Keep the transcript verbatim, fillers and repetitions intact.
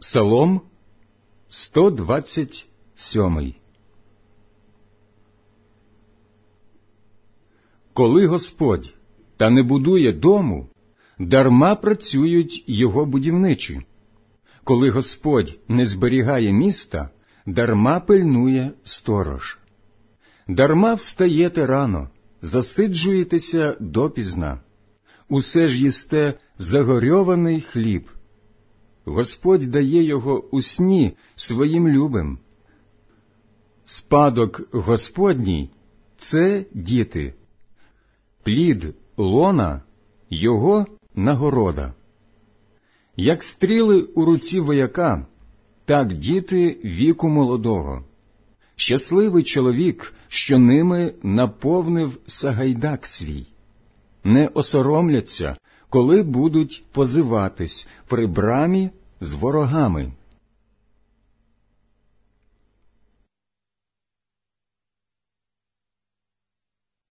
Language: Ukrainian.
Псалом сто двадцять сьомий. Коли Господь та не будує дому, дарма працюють його будівничі. Коли Господь не зберігає міста, дарма пильнує сторож. Дарма встаєте рано, засиджуєтеся допізна. Усе ж їсте загорьований хліб. Господь дає його у сні своїм любим. Спадок Господній – це діти. Плід лона – його нагорода. Як стріли у руці вояка, так діти віку молодого. Щасливий чоловік, що ними наповнив сагайдак свій. Не осоромляться, коли будуть позиватись при брамі з ворогами.